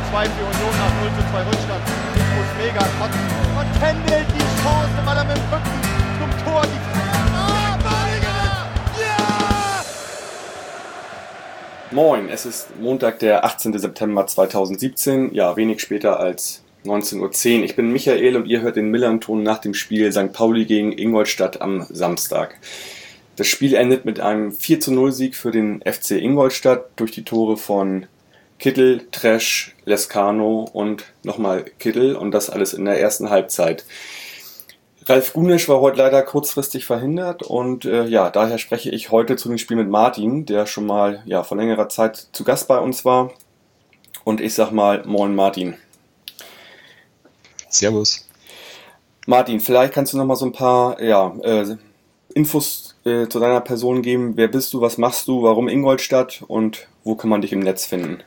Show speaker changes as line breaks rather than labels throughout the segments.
2 für Union nach 0:2 Rückstand. Ich muss mega kotzen. Und Kendall die Chance, weil er mit dem Rücken zum Tor die ja!
Moin, es ist Montag, der 18. September 2017, ja, wenig später als 19:10 Uhr. Ich bin Michael und ihr hört den Millern-Ton nach dem Spiel St. Pauli gegen Ingolstadt am Samstag. Das Spiel endet mit einem 4:0 Sieg für den FC Ingolstadt durch die Tore von Kittel, Tresch, Lescano und nochmal Kittel und das alles in der ersten Halbzeit. Ralf Gunesch war heute leider kurzfristig verhindert und daher spreche ich heute zu dem Spiel mit Martin, der schon mal vor längerer Zeit zu Gast bei uns war. Und ich sag mal, moin Martin.
Servus.
Martin, vielleicht kannst du noch mal so ein paar Infos zu deiner Person geben. Wer bist du, was machst du, warum Ingolstadt und wo kann man dich im Netz finden?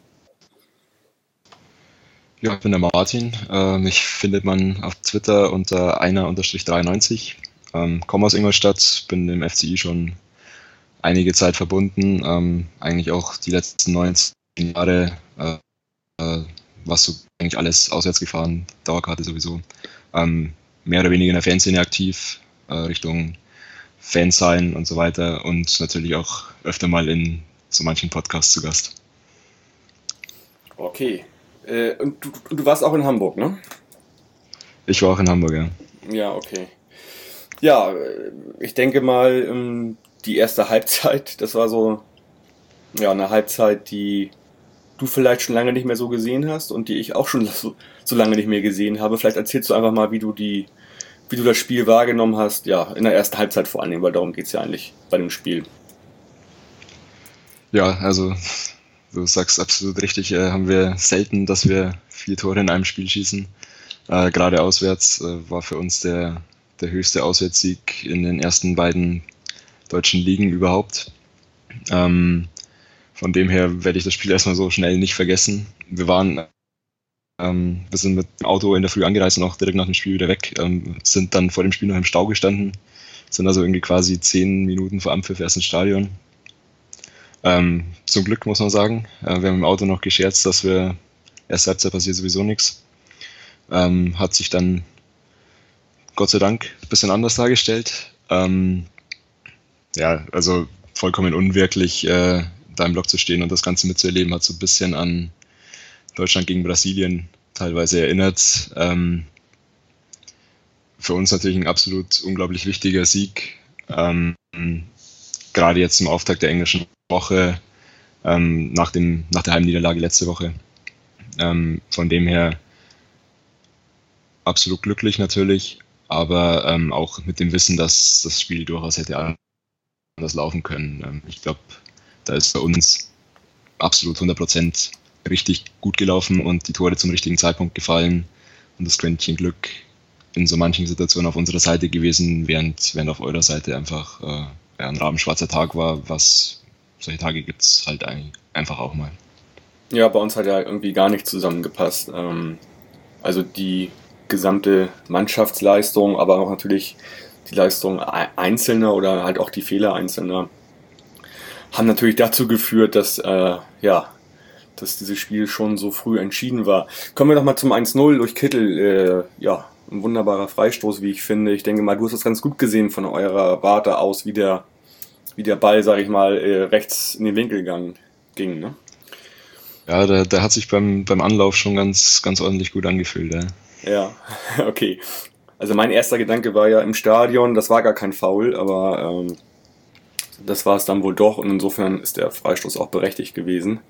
Ja, ich bin der Martin. Mich findet man auf Twitter unter einer_93. Komme aus Ingolstadt, bin dem FCI schon einige Zeit verbunden. Eigentlich auch die letzten 19 Jahre warst du eigentlich alles auswärts gefahren, Dauerkarte sowieso. Mehr oder weniger in der Fanszene aktiv, Richtung Fans sein und so weiter und natürlich auch öfter mal in so manchen Podcasts zu Gast.
Okay. Und du warst auch in Hamburg, ne?
Ich war auch in Hamburg, ja.
Ja, okay. Ja, ich denke mal, die erste Halbzeit, das war so eine Halbzeit, die du vielleicht schon lange nicht mehr so gesehen hast und die ich auch schon so lange nicht mehr gesehen habe. Vielleicht erzählst du einfach mal, wie du das Spiel wahrgenommen hast, in der ersten Halbzeit vor allem, weil darum geht es ja eigentlich bei dem Spiel.
Ja, also du sagst absolut richtig, haben wir selten, dass wir 4 Tore in einem Spiel schießen. Gerade auswärts war für uns der höchste Auswärtssieg in den ersten beiden deutschen Ligen überhaupt. Von dem her werde ich das Spiel erstmal so schnell nicht vergessen. Wir sind mit dem Auto in der Früh angereist und auch direkt nach dem Spiel wieder weg. Sind dann vor dem Spiel noch im Stau gestanden. Sind also irgendwie quasi 10 Minuten vor Anpfiff erst ins Stadion. Zum Glück muss man sagen. Wir haben im Auto noch gescherzt, dass wir erste Halbzeit passiert sowieso nichts. Hat sich dann Gott sei Dank ein bisschen anders dargestellt. Also vollkommen unwirklich, da im Block zu stehen und das Ganze mitzuerleben, hat so ein bisschen an Deutschland gegen Brasilien teilweise erinnert. Für uns natürlich ein absolut unglaublich wichtiger Sieg. Gerade jetzt zum Auftakt der englischen Woche, nach der Heimniederlage letzte Woche. Von dem her absolut glücklich natürlich, aber auch mit dem Wissen, dass das Spiel durchaus hätte anders laufen können. Ich glaube, da ist bei uns absolut 100% richtig gut gelaufen und die Tore zum richtigen Zeitpunkt gefallen und das Quäntchen Glück in so manchen Situationen auf unserer Seite gewesen, während auf eurer Seite einfach ein rabenschwarzer Tag war, solche Tage gibt es halt einfach auch mal.
Ja, bei uns hat ja irgendwie gar nicht zusammengepasst. Also die gesamte Mannschaftsleistung, aber auch natürlich die Leistung Einzelner oder halt auch die Fehler Einzelner haben natürlich dazu geführt, dass dieses Spiel schon so früh entschieden war. Kommen wir doch mal zum 1:0 durch Kittel. Ein wunderbarer Freistoß, wie ich finde. Ich denke mal, du hast das ganz gut gesehen von eurer Warte aus, wie der Ball, sag ich mal, rechts in den Winkel ging, ne?
Ja, der hat sich beim Anlauf schon ganz, ganz ordentlich gut angefühlt, ja.
Ja, okay. Also mein erster Gedanke war ja im Stadion, das war gar kein Foul, aber das war es dann wohl doch und insofern ist der Freistoß auch berechtigt gewesen.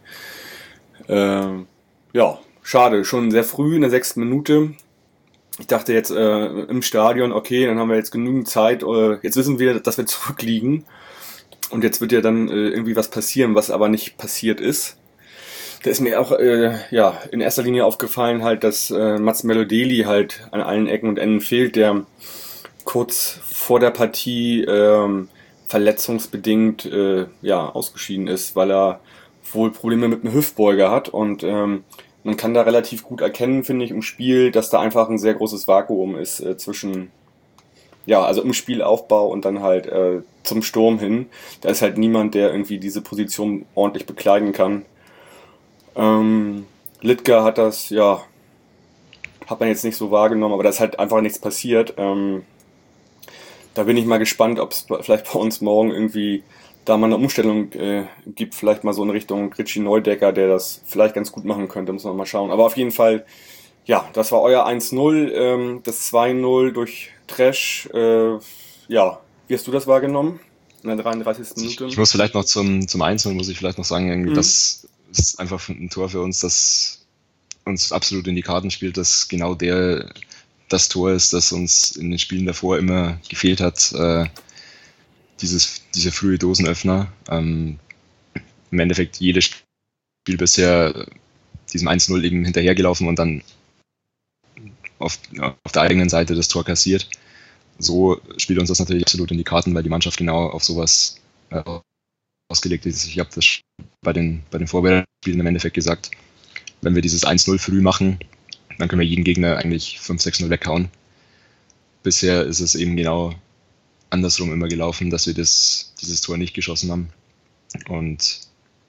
Schade, schon sehr früh in der 6. Minute. Ich dachte jetzt im Stadion, okay, dann haben wir jetzt genügend Zeit, jetzt wissen wir, dass wir zurückliegen und jetzt wird ja dann irgendwie was passieren, was aber nicht passiert ist. Da ist mir auch in erster Linie aufgefallen halt, dass Mats Melodeli halt an allen Ecken und Enden fehlt, der kurz vor der Partie verletzungsbedingt ausgeschieden ist, weil er wohl Probleme mit dem Hüftbeuger hat und man kann da relativ gut erkennen, finde ich, im Spiel, dass da einfach ein sehr großes Vakuum ist zwischen, also im Spielaufbau und dann halt zum Sturm hin. Da ist halt niemand, der irgendwie diese Position ordentlich bekleiden kann. Littger hat das, ja, hat man jetzt nicht so wahrgenommen, aber da ist halt einfach nichts passiert. Da bin ich mal gespannt, ob es vielleicht bei uns morgen irgendwie da mal eine Umstellung gibt, vielleicht mal so in Richtung Richie Neudecker, der das vielleicht ganz gut machen könnte, muss man mal schauen. Aber auf jeden Fall, ja, das war euer 1-0, das 2-0 durch Tresch. Ja, wie hast du das wahrgenommen in der 33. Minute?
Ich muss vielleicht noch zum 1-0 muss ich vielleicht noch sagen, irgendwie, das ist einfach ein Tor für uns, das uns absolut in die Karten spielt, dass genau das Tor ist, das uns in den Spielen davor immer gefehlt hat. Dieser frühe Dosenöffner. Im Endeffekt jedes Spiel bisher diesem 1-0 eben hinterhergelaufen und dann auf der eigenen Seite das Tor kassiert. So spielt uns das natürlich absolut in die Karten, weil die Mannschaft genau auf sowas ausgelegt ist. Ich habe das bei den Vorbereitungsspielen im Endeffekt gesagt, wenn wir dieses 1-0 früh machen, dann können wir jeden Gegner eigentlich 5-6-0 weghauen. Bisher ist es eben genau andersrum immer gelaufen, dass wir dieses Tor nicht geschossen haben und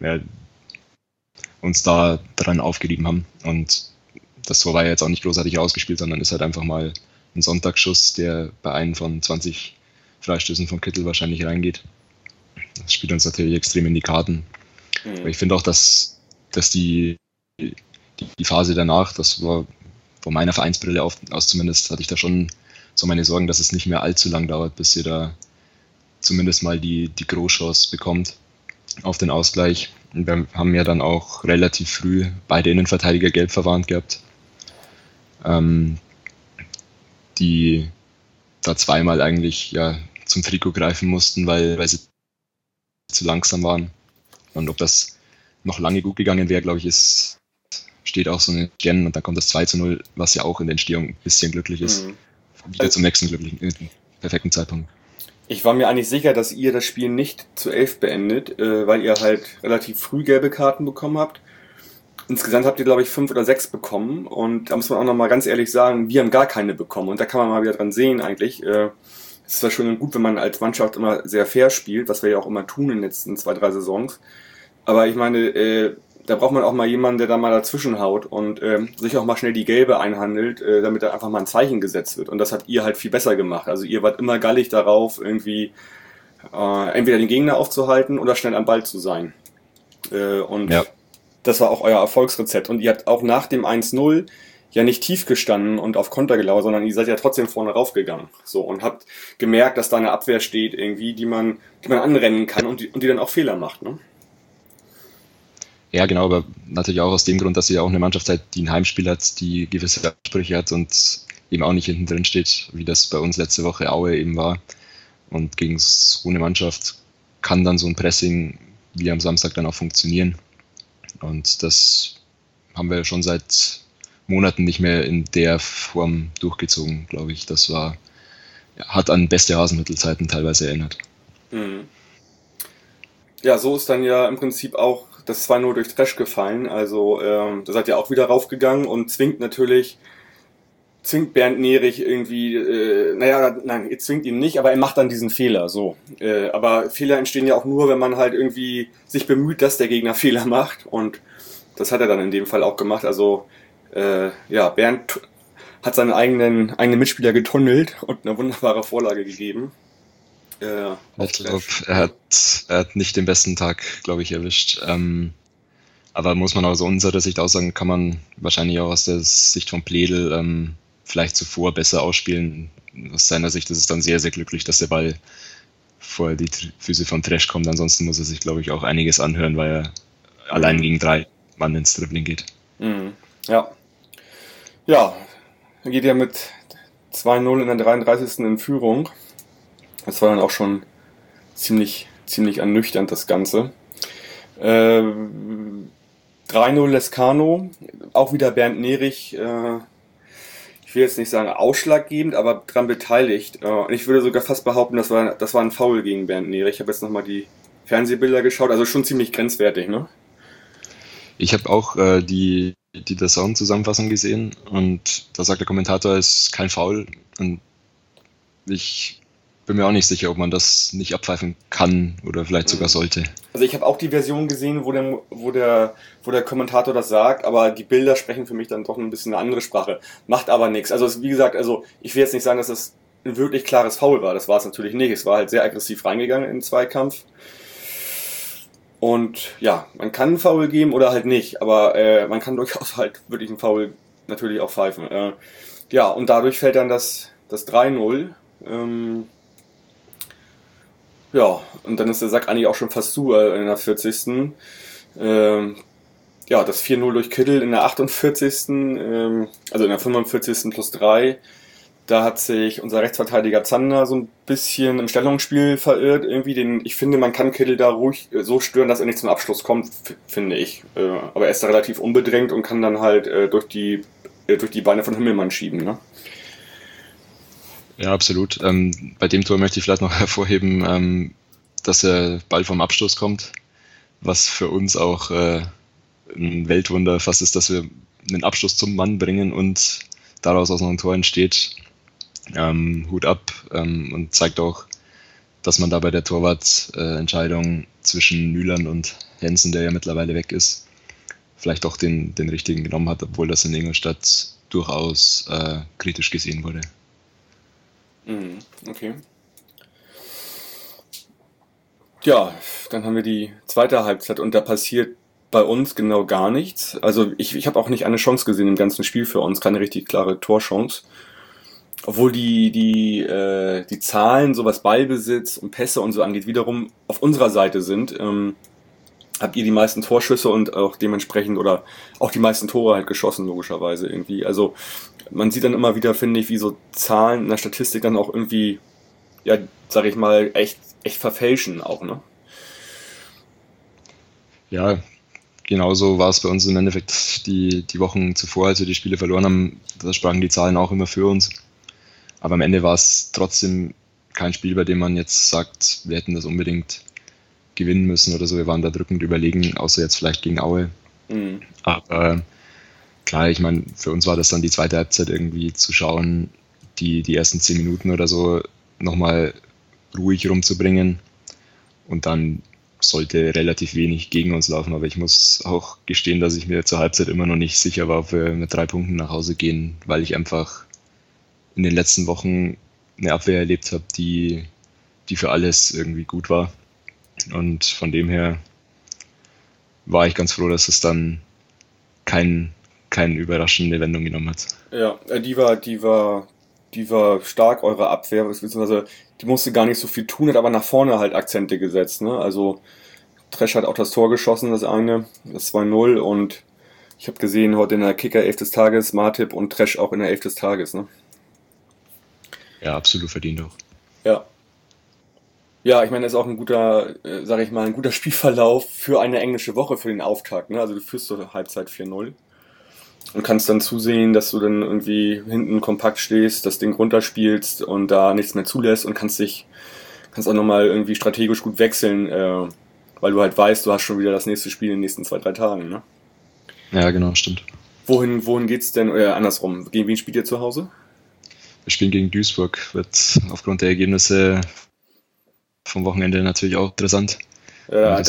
uns da dran aufgerieben haben. Und das Tor war ja jetzt auch nicht großartig ausgespielt, sondern ist halt einfach mal ein Sonntagsschuss, der bei einem von 20 Freistößen von Kittel wahrscheinlich reingeht. Das spielt uns natürlich extrem in die Karten. Aber ich finde auch, dass die Phase danach, das war von meiner Vereinsbrille aus zumindest, hatte ich da schon so meine Sorgen, dass es nicht mehr allzu lang dauert, bis ihr da zumindest mal die Großchance bekommt auf den Ausgleich. Und wir haben ja dann auch relativ früh beide Innenverteidiger gelb verwarnt gehabt, die da zweimal eigentlich ja zum Trikot greifen mussten, weil sie zu langsam waren. Und ob das noch lange gut gegangen wäre, glaube ich, steht auch so ein Stern, und dann kommt das 2-0, was ja auch in der Entstehung ein bisschen glücklich ist. Wieder zum nächsten perfekten Zeitpunkt.
Ich war mir eigentlich sicher, dass ihr das Spiel nicht zu 11 beendet, weil ihr halt relativ früh gelbe Karten bekommen habt. Insgesamt habt ihr, glaube ich, 5 oder 6 bekommen, und da muss man auch nochmal ganz ehrlich sagen, wir haben gar keine bekommen, und da kann man mal wieder dran sehen eigentlich. Es ist zwar schön und gut, wenn man als Mannschaft immer sehr fair spielt, was wir ja auch immer tun in den letzten 2-3 Saisons, aber ich meine, da braucht man auch mal jemanden, der da mal dazwischen haut und sich auch mal schnell die Gelbe einhandelt, damit da einfach mal ein Zeichen gesetzt wird. Und das habt ihr halt viel besser gemacht. Also ihr wart immer gallig darauf, irgendwie entweder den Gegner aufzuhalten oder schnell am Ball zu sein. Und das war auch euer Erfolgsrezept. Und ihr habt auch nach dem 1-0 ja nicht tief gestanden und auf Konter gelauert, sondern ihr seid ja trotzdem vorne raufgegangen. So, und habt gemerkt, dass da eine Abwehr steht, irgendwie, die man anrennen kann und die dann auch Fehler macht, ne?
Ja, genau, aber natürlich auch aus dem Grund, dass ihr auch eine Mannschaft seid, die ein Heimspiel hat, die gewisse Ansprüche hat und eben auch nicht hinten drin steht, wie das bei uns letzte Woche Aue eben war. Und gegen so eine Mannschaft kann dann so ein Pressing wie am Samstag dann auch funktionieren. Und das haben wir schon seit Monaten nicht mehr in der Form durchgezogen, glaube ich. Das hat an beste Hasenhüttl-Zeiten teilweise erinnert.
Ja, so ist dann ja im Prinzip auch das 2-0 durch Tresch gefallen. Also da seid ihr auch wieder raufgegangen und zwingt Bernd Nerich irgendwie, nein, ihr zwingt ihn nicht, aber er macht dann diesen Fehler. So, aber Fehler entstehen ja auch nur, wenn man halt irgendwie sich bemüht, dass der Gegner Fehler macht, und das hat er dann in dem Fall auch gemacht. Also Bernd hat seinen eigenen Mitspieler getunnelt und eine wunderbare Vorlage gegeben.
Ich glaube, er hat nicht den besten Tag, glaube ich, erwischt. Aber muss man aus unserer Sicht auch sagen, kann man wahrscheinlich auch aus der Sicht von Pledl vielleicht zuvor besser ausspielen. Aus seiner Sicht ist es dann sehr, sehr glücklich, dass der Ball vor die Füße von Tresch kommt. Ansonsten muss er sich, glaube ich, auch einiges anhören, weil er allein gegen 3 Mann ins Dribbling geht.
Ja, dann geht er mit 2-0 in der 33. in Führung. Das war dann auch schon ziemlich ernüchternd, das Ganze. 3-0 Lescano, auch wieder Bernd Nerich, ich will jetzt nicht sagen ausschlaggebend, aber dran beteiligt. Und ich würde sogar fast behaupten, das war ein Foul gegen Bernd Nerich. Ich habe jetzt nochmal die Fernsehbilder geschaut, also schon ziemlich grenzwertig, ne?
Ich habe auch die DAZN-Zusammenfassung gesehen, und da sagt der Kommentator, es ist kein Foul, und ich bin mir auch nicht sicher, ob man das nicht abpfeifen kann oder vielleicht sogar sollte.
Also ich habe auch die Version gesehen, wo der Kommentator das sagt, aber die Bilder sprechen für mich dann doch ein bisschen eine andere Sprache. Macht aber nichts. Also wie gesagt, ich will jetzt nicht sagen, dass das ein wirklich klares Foul war. Das war es natürlich nicht. Es war halt sehr aggressiv reingegangen in den Zweikampf. Und ja, man kann einen Foul geben oder halt nicht, aber man kann durchaus halt wirklich einen Foul natürlich auch pfeifen. Ja, und dadurch fällt dann das 3-0. Ja, und dann ist der Sack eigentlich auch schon fast zu in der 40. Ja, das 4-0 durch Kittel in der 48. Also in der 45. plus 3. Da hat sich unser Rechtsverteidiger Zander so ein bisschen im Stellungsspiel verirrt. Ich finde, man kann Kittel da ruhig so stören, dass er nicht zum Abschluss kommt, finde ich. Aber er ist da relativ unbedrängt und kann dann halt durch die Beine von Himmelmann schieben, ne? Ja,
absolut. Bei dem Tor möchte ich vielleicht noch hervorheben, dass der Ball vom Abstoß kommt, was für uns auch ein Weltwunder fast ist, dass wir einen Abstoß zum Mann bringen und daraus noch ein Tor entsteht. Hut ab und zeigt auch, dass man da bei der Torwartentscheidung zwischen Mühlern und Jensen, der ja mittlerweile weg ist, vielleicht auch den richtigen genommen hat, obwohl das in Ingolstadt durchaus kritisch gesehen wurde.
Okay. Ja, dann haben wir die zweite Halbzeit und da passiert bei uns genau gar nichts. Also ich habe auch nicht eine Chance gesehen im ganzen Spiel für uns, keine richtig klare Torchance. Obwohl die Zahlen, so was Ballbesitz und Pässe und so angeht, wiederum auf unserer Seite sind, habt ihr die meisten Torschüsse und auch dementsprechend oder auch die meisten Tore halt geschossen, logischerweise irgendwie. Also man sieht dann immer wieder, finde ich, wie so Zahlen in der Statistik dann auch irgendwie, ja, sag ich mal, echt verfälschen auch, ne?
Ja, genauso war es bei uns im Endeffekt die Wochen zuvor, als wir die Spiele verloren haben. Da sprachen die Zahlen auch immer für uns. Aber am Ende war es trotzdem kein Spiel, bei dem man jetzt sagt, wir hätten das unbedingt gewinnen müssen oder so. Wir waren da drückend überlegen, außer jetzt vielleicht gegen Aue. Mhm. Aber klar, ich meine, für uns war das dann die zweite Halbzeit irgendwie zu schauen, die ersten 10 Minuten oder so nochmal ruhig rumzubringen. Und dann sollte relativ wenig gegen uns laufen. Aber ich muss auch gestehen, dass ich mir zur Halbzeit immer noch nicht sicher war, ob wir mit 3 Punkten nach Hause gehen, weil ich einfach in den letzten Wochen eine Abwehr erlebt habe, die für alles irgendwie gut war. Und von dem her war ich ganz froh, dass es dann keine überraschende Wendung genommen hat.
Ja, die war stark, eure Abwehr, beziehungsweise die musste gar nicht so viel tun, hat aber nach vorne halt Akzente gesetzt, ne? Also Tresch hat auch das Tor geschossen, das 2-0, und ich habe gesehen heute in der Kicker 11 des Tages, Martip und Tresch auch in der 11 des Tages, ne?
Ja, absolut verdient auch.
Ja. Ja, ich meine, das ist auch ein guter, sag ich mal, ein guter Spielverlauf für eine englische Woche, für den Auftakt, ne? Also du führst zur Halbzeit 4-0 und kannst dann zusehen, dass du dann irgendwie hinten kompakt stehst, das Ding runterspielst und da nichts mehr zulässt und kannst auch nochmal irgendwie strategisch gut wechseln, weil du halt weißt, du hast schon wieder das nächste Spiel in den nächsten 2-3 Tagen, ne?
Ja, genau, stimmt.
Wohin geht's denn, andersrum, gegen wen spielt ihr zu Hause?
Wir spielen gegen Duisburg, wird aufgrund der Ergebnisse vom Wochenende natürlich auch interessant.
Da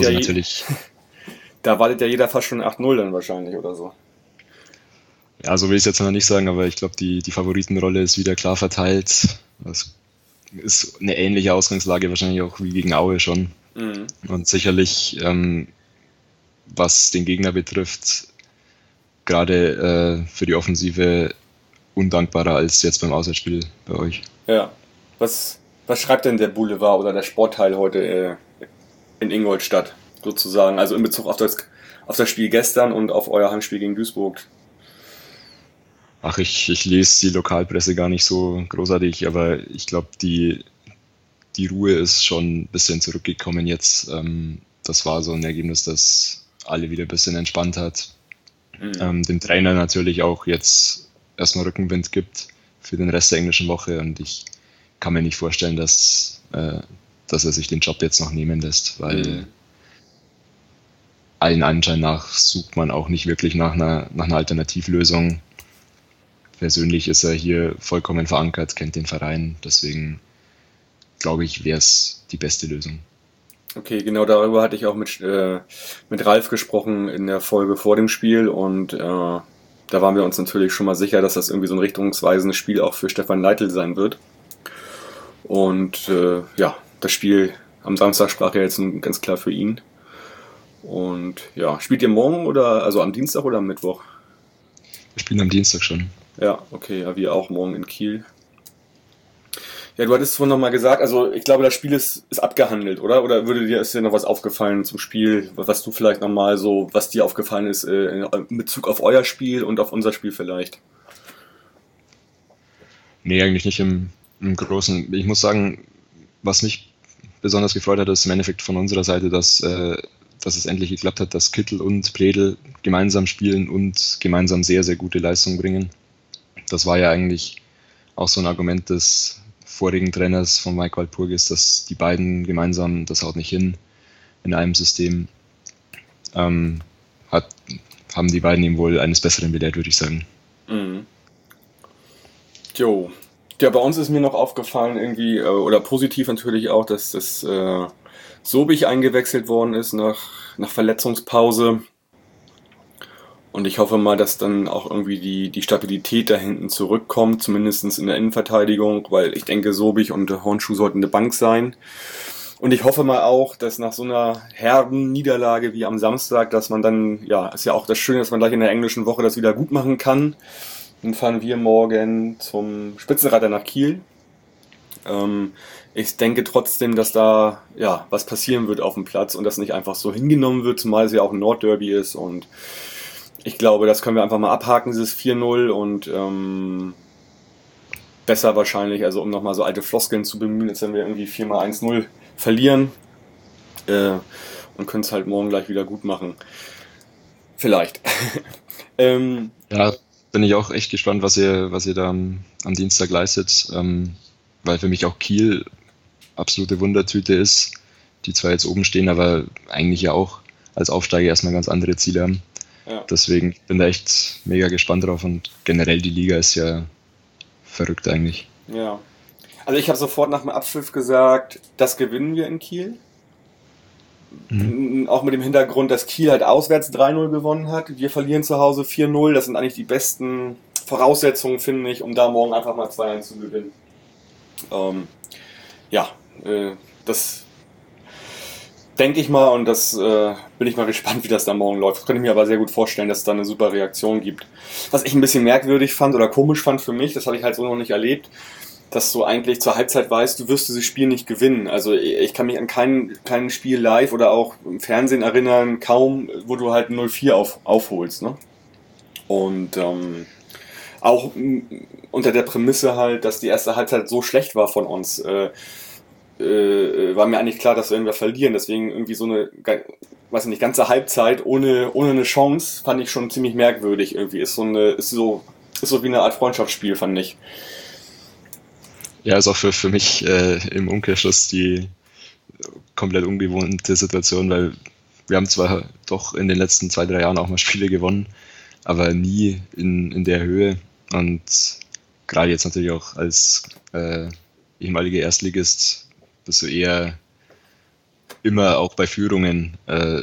wartet ja jeder fast schon 8-0 dann wahrscheinlich oder so.
Ja, so will ich es jetzt noch nicht sagen, aber ich glaube, die Favoritenrolle ist wieder klar verteilt. Das ist eine ähnliche Ausgangslage wahrscheinlich auch wie gegen Aue schon. Mhm. Und sicherlich, was den Gegner betrifft, gerade für die Offensive undankbarer als jetzt beim Auswärtsspiel bei euch.
Ja. Was schreibt denn der Boulevard oder der Sportteil heute in Ingolstadt sozusagen? Also in Bezug auf das Spiel gestern und auf euer Heimspiel gegen Duisburg?
Ach, ich lese die Lokalpresse gar nicht so großartig, aber ich glaube, die Ruhe ist schon ein bisschen zurückgekommen jetzt. Das war so ein Ergebnis, das alle wieder ein bisschen entspannt hat. Mhm. Dem Trainer natürlich auch jetzt erstmal Rückenwind gibt für den Rest der englischen Woche, und ich kann mir nicht vorstellen, dass er sich den Job jetzt noch nehmen lässt, weil allen Anschein nach sucht man auch nicht wirklich nach einer Alternativlösung. Persönlich ist er hier vollkommen verankert, kennt den Verein, deswegen glaube ich, wäre es die beste Lösung.
Okay, genau darüber hatte ich auch mit Ralf gesprochen in der Folge vor dem Spiel und da waren wir uns natürlich schon mal sicher, dass das irgendwie so ein richtungsweisendes Spiel auch für Stefan Leitl sein wird. Und das Spiel am Samstag sprach ja jetzt ganz klar für ihn. Und ja, spielt ihr morgen also am Dienstag oder am Mittwoch?
Wir spielen am Dienstag schon.
Ja, okay, ja, wir auch morgen in Kiel. Ja, du hattest vorhin nochmal gesagt, also ich glaube, das Spiel ist abgehandelt, oder? Oder ist dir noch was aufgefallen zum Spiel, was du vielleicht nochmal so, was dir aufgefallen ist in Bezug auf euer Spiel und auf unser Spiel vielleicht?
Nee, eigentlich nicht im Großen. Ich muss sagen, was mich besonders gefreut hat, ist im Endeffekt von unserer Seite, dass es endlich geklappt hat, dass Kittel und Bredl gemeinsam spielen und gemeinsam sehr, sehr gute Leistungen bringen. Das war ja eigentlich auch so ein Argument des vorigen Trainers von Mike Walpurgis, dass die beiden gemeinsam, das haut nicht hin, in einem System, haben die beiden ihm wohl eines Besseren belehrt, würde ich sagen.
Mhm. Jo. Ja, bei uns ist mir noch aufgefallen irgendwie, oder positiv natürlich auch, dass das Sobich eingewechselt worden ist nach Verletzungspause. Und ich hoffe mal, dass dann auch irgendwie die Stabilität da hinten zurückkommt, zumindest in der Innenverteidigung, weil ich denke, Sobich und Hornschuh sollten eine Bank sein. Und ich hoffe mal auch, dass nach so einer herben Niederlage wie am Samstag, dass man dann, ja, ist ja auch das Schöne, dass man gleich in der englischen Woche das wieder gut machen kann. Dann fahren wir morgen zum Spitzenreiter nach Kiel. Ich denke trotzdem, dass da ja was passieren wird auf dem Platz und das nicht einfach so hingenommen wird, zumal es ja auch ein Nordderby ist. Und ich glaube, das können wir einfach mal abhaken, dieses 4-0 und besser wahrscheinlich, also um nochmal so alte Floskeln zu bemühen, als wenn wir irgendwie 4-1-0 verlieren und können es halt morgen gleich wieder gut machen. Vielleicht.
Ja, bin ich auch echt gespannt, was ihr da am Dienstag leistet, weil für mich auch Kiel absolute Wundertüte ist, die zwar jetzt oben stehen, aber eigentlich ja auch als Aufsteiger erstmal ganz andere Ziele haben. Ja. Deswegen bin da echt mega gespannt drauf und generell die Liga ist ja verrückt eigentlich.
Ja, also ich habe sofort nach dem Abpfiff gesagt, das gewinnen wir in Kiel. Auch mit dem Hintergrund, dass Kiel halt auswärts 3-0 gewonnen hat. Wir verlieren zu Hause 4-0. Das sind eigentlich die besten Voraussetzungen, finde ich, um da morgen einfach mal 2-1 zu gewinnen. Das denke ich mal und das bin ich mal gespannt, wie das da morgen läuft. Das könnte ich mir aber sehr gut vorstellen, dass es da eine super Reaktion gibt. Was ich ein bisschen merkwürdig fand oder komisch fand für mich, das habe ich halt so noch nicht erlebt, dass du eigentlich zur Halbzeit weißt, du wirst dieses Spiel nicht gewinnen. Also ich kann mich an kein Spiel live oder auch im Fernsehen erinnern, kaum, wo du halt 0-4 aufholst. Ne? Und auch unter der Prämisse halt, dass die erste Halbzeit so schlecht war von uns, war mir eigentlich klar, dass wir irgendwer verlieren. Deswegen irgendwie so eine, weiß nicht, ganze Halbzeit ohne eine Chance fand ich schon ziemlich merkwürdig. Irgendwie ist so wie eine Art Freundschaftsspiel, fand ich.
Ja, ist auch für mich im Umkehrschluss die komplett ungewohnte Situation, weil wir haben zwar doch in den letzten 2-3 Jahren auch mal Spiele gewonnen, aber nie in der Höhe und gerade jetzt natürlich auch als ehemaliger Erstligist bist du eher immer auch bei Führungen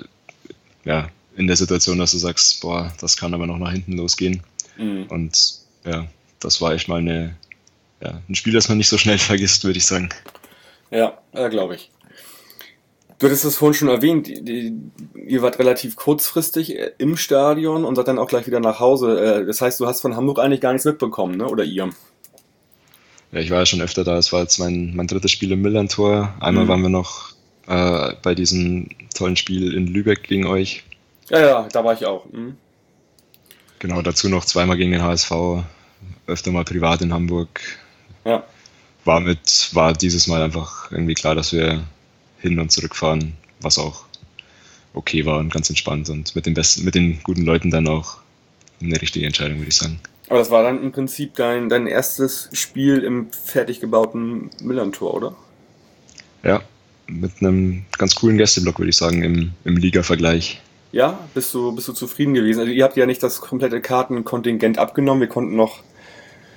in der Situation, dass du sagst, boah, das kann aber noch nach hinten losgehen. Mhm. Und ja, das war echt mal ein Spiel, das man nicht so schnell vergisst, würde ich sagen. Ja,
glaube ich. Du hattest es vorhin schon erwähnt, ihr wart relativ kurzfristig im Stadion und seid dann auch gleich wieder nach Hause. Das heißt, du hast von Hamburg eigentlich gar nichts mitbekommen, ne? Oder ihr?
Ja, ich war ja schon öfter da. Es war jetzt mein drittes Spiel im Millern-Tor. Einmal waren wir noch bei diesem tollen Spiel in Lübeck gegen euch.
Ja, da war ich auch. Mhm.
Genau, dazu noch zweimal gegen den HSV, öfter mal privat in Hamburg. Ja. War dieses Mal einfach irgendwie klar, dass wir hin und zurückfahren, was auch okay war und ganz entspannt und mit den guten Leuten dann auch eine richtige Entscheidung, würde ich sagen.
Aber das war dann im Prinzip dein erstes Spiel im fertig gebauten Millern-Tor, oder?
Ja, mit einem ganz coolen Gästeblock, würde ich sagen, im Liga-Vergleich.
Ja, bist du zufrieden gewesen? Also ihr habt ja nicht das komplette Kartenkontingent abgenommen, wir konnten noch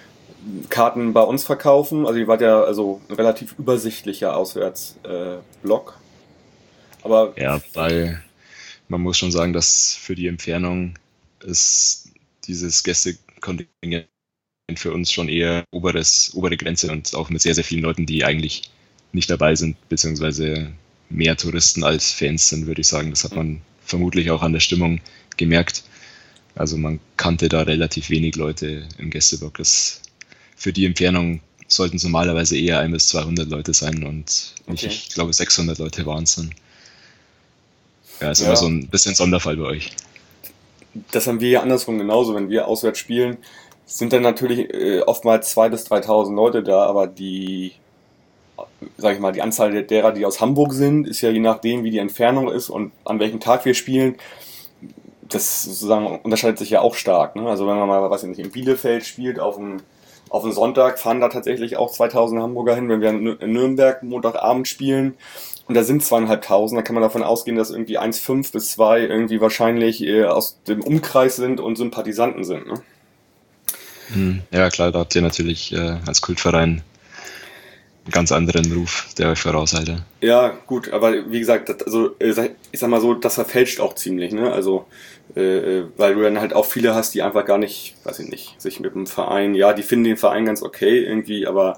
Karten bei uns verkaufen. Also ihr wart ja also ein relativ übersichtlicher Auswärtsblock. Aber
Ja, weil man muss schon sagen, dass für die Entfernung ist dieses Gästekontingent für uns schon eher obere Grenze und auch mit sehr, sehr vielen Leuten, die eigentlich nicht dabei sind, beziehungsweise mehr Touristen als Fans sind, würde ich sagen. Das hat man vermutlich auch an der Stimmung gemerkt. Also man kannte da relativ wenig Leute im Gästeblock. Für die Entfernung sollten es normalerweise eher 100 bis 200 Leute sein und nicht,
Okay.
ich glaube 600 Leute waren es dann. Ja, ist
Ja.
immer so ein bisschen Sonderfall bei euch.
das haben wir ja andersrum genauso. Wenn wir auswärts spielen, sind dann natürlich oftmals 2.000 bis 3.000 Leute da, aber die, sag ich mal, die Anzahl derer, die aus Hamburg sind, ist ja je nachdem, wie die Entfernung ist und an welchem Tag wir spielen, das sozusagen unterscheidet sich ja auch stark. Ne? Also wenn man mal, weiß ich nicht, in Bielefeld spielt auf einen Sonntag, fahren da tatsächlich auch 2.000 Hamburger hin. Wenn wir in Nürnberg Montagabend spielen und da sind 2.500, dann kann man davon ausgehen, dass irgendwie 1,5 bis 2 irgendwie wahrscheinlich aus dem Umkreis sind und Sympathisanten sind. Ne?
Ja klar, da habt ihr natürlich als Kultverein einen ganz anderen Ruf, der euch vorauseilt.
Ja, gut, aber wie gesagt, ich sag mal so, das verfälscht auch ziemlich, ne? Also, weil du dann halt auch viele hast, die einfach gar nicht, weiß ich nicht, sich mit dem Verein, ja, die finden den Verein ganz okay irgendwie, aber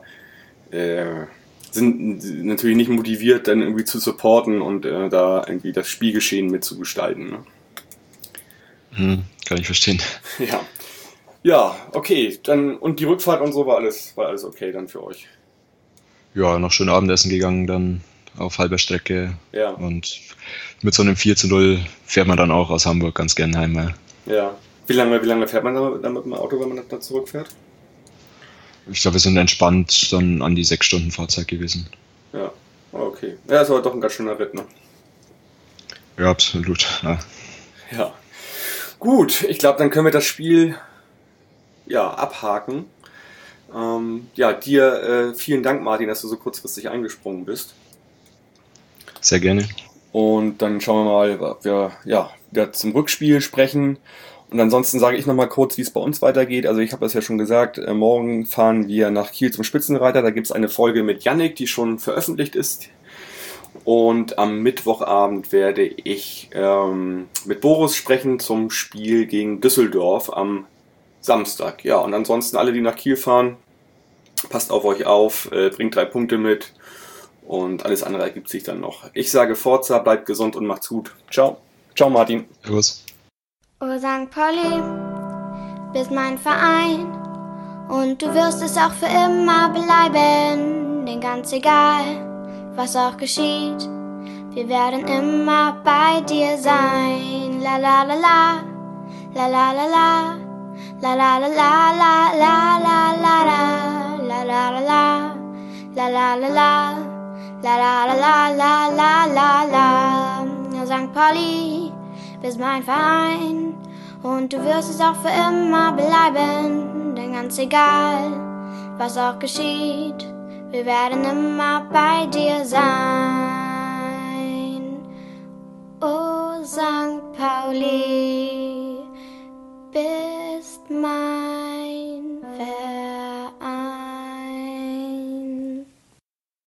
sind natürlich nicht motiviert, dann irgendwie zu supporten und da irgendwie das Spielgeschehen mitzugestalten, ne?
Kann ich verstehen.
Ja. Ja, okay, dann, und die Rückfahrt und so war alles okay dann für euch.
Ja, noch schön Abendessen gegangen, dann auf halber Strecke.
Ja.
Und mit so einem 4:0 fährt man dann auch aus Hamburg ganz gern heim.
Ja. Wie lange fährt man da mit dem Auto, wenn man da zurückfährt?
Ich glaube, wir sind entspannt dann an die 6 Stunden Fahrzeit gewesen.
Ja, okay. Ja, ist aber doch ein ganz schöner Ritt, ne?
Ja, absolut. Ja.
Ja. Gut, ich glaube, dann können wir das Spiel abhaken. Dir vielen Dank, Martin, dass du so kurzfristig eingesprungen bist.
Sehr gerne.
Und dann schauen wir mal, ob wir wieder zum Rückspiel sprechen. Und ansonsten sage ich nochmal kurz, wie es bei uns weitergeht. Also ich habe das ja schon gesagt, morgen fahren wir nach Kiel zum Spitzenreiter. Da gibt es eine Folge mit Yannick, die schon veröffentlicht ist. Und am Mittwochabend werde ich mit Boris sprechen zum Spiel gegen Düsseldorf am Samstag. Ja, und ansonsten alle, die nach Kiel fahren, passt auf euch auf, bringt 3 Punkte mit und alles andere ergibt sich dann noch. Ich sage Forza, bleibt gesund und macht's gut. Ciao. Ciao, Martin.
Servus.
Oh St. Pauli, bist mein Verein und du wirst es auch für immer bleiben, denn ganz egal, was auch geschieht, wir werden immer bei dir sein. La la la la, la la la la, la la la la la la la la la la la la, la la la la, la la la la la la la. St. Pauli, bist mein Verein und du wirst es auch für immer bleiben, denn ganz egal, was auch geschieht, wir werden immer bei dir sein.